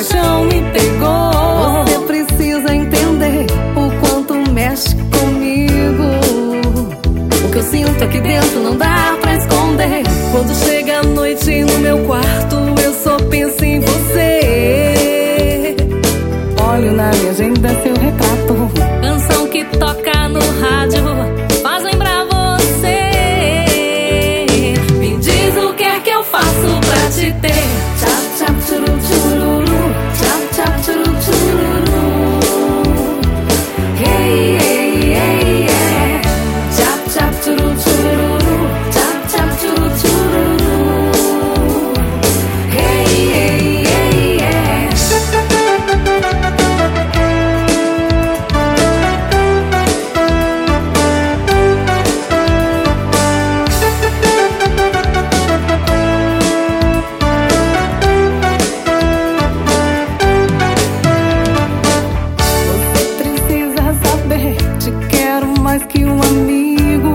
paixão me pegou. Você precisa entender o quanto mexe comigo. O que eu sinto aqui dentro não dá pra esconder. Quando chega a noite no meu quarto, eu só penso em você. Olho na minha agenda seu retrato. Canção que toca no rádio faz lembrar você. Me diz o que é que eu faço pra te ter. Tchap, tchap, tchuru, tchururu. Tchap, tchap, tchuru, tchururu. Hey, hey, hey, yeah. Tchap, tchap, tchuru, tchururu. Tchap, tchap, tchuru, tchururu. Hey, hey, hey, yeah. Te quero mais que um amigo.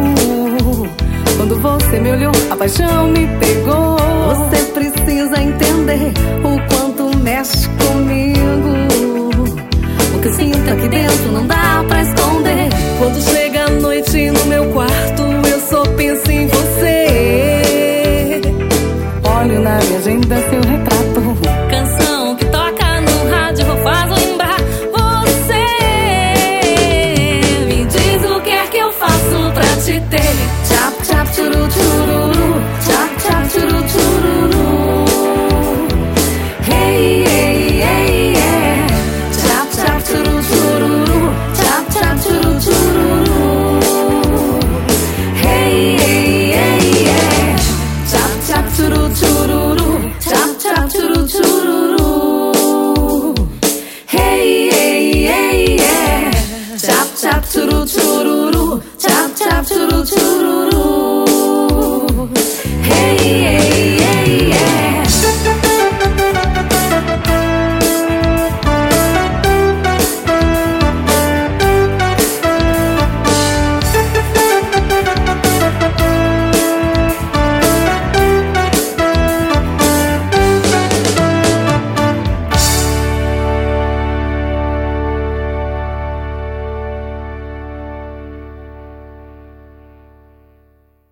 Quando você me olhou, a paixão me pegou. Você precisa entender o